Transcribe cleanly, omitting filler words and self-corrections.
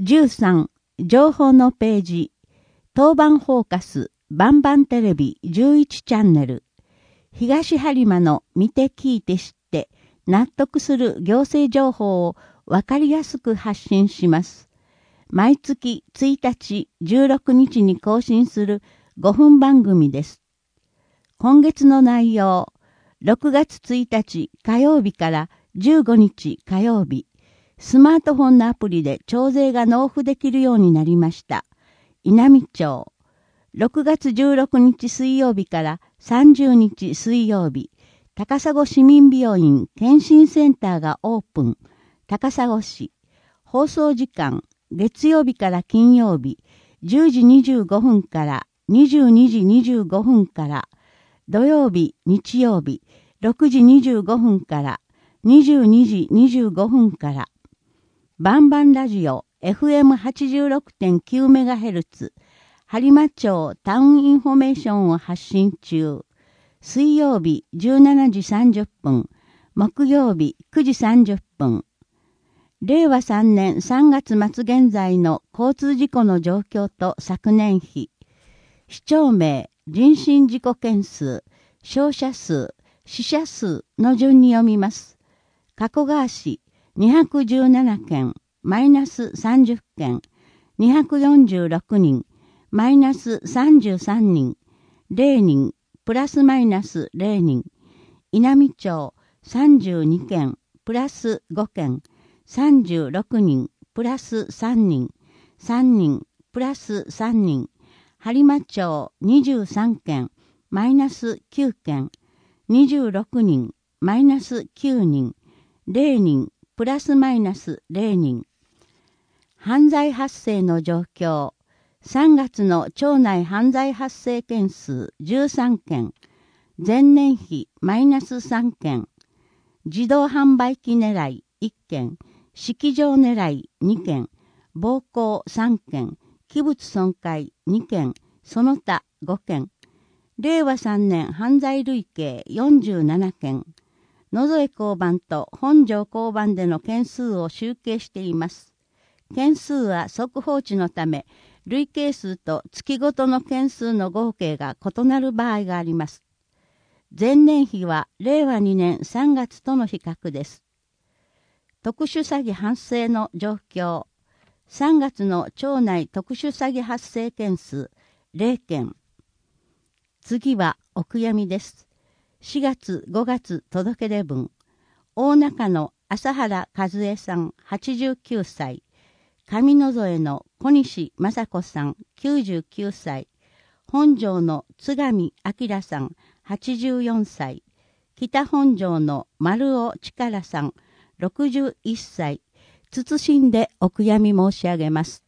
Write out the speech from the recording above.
13、情報のページ。当番フォーカス、バンバンテレビ11チャンネル。東播磨の見て聞いて知って納得する行政情報をわかりやすく発信します。毎月1日、16日に更新する5分番組です。今月の内容、6月1日火曜日から15日火曜日、スマートフォンのアプリで徴税が納付できるようになりました。稲美町。6月16日水曜日から30日水曜日、高砂市民病院検診センターがオープン。高砂市。放送時間、月曜日から金曜日、10時25分から22時25分から、土曜日、日曜日、6時25分から22時25分から、バンバンラジオ FM86.9MHz、播磨町タウンインフォメーションを発信中。水曜日17時30分、木曜日9時30分。令和3年3月末現在の交通事故の状況と昨年比。市町名、人身事故件数、傷者数、死者数の順に読みます。加古川市217件、マイナス30件、246人、マイナス33人、0人、プラスマイナス0人、稲美町32件、プラス5件、36人、プラス3人、3人、プラス3人、播磨町23件、マイナス9件、26人、マイナス9人、0人、プラスマイナス0人。犯罪発生の状況。3月の町内犯罪発生件数13件。前年比マイナス3件。自動販売機狙い1件。式場狙い2件。暴行3件。器物損壊2件。その他5件。令和3年犯罪累計47件。野添交番と本庄交番での件数を集計しています。件数は速報値のため、累計数と月ごとの件数の合計が異なる場合があります。前年比は令和2年3月との比較です。特殊詐欺発生の状況。3月の町内特殊詐欺発生件数0件。次はお悔やみです。4月5月届け出文。大中の朝原和恵さん89歳。上野添の小西雅子さん99歳。本庄の津上明さん84歳。北本庄の丸尾力さん61歳。謹んでお悔やみ申し上げます。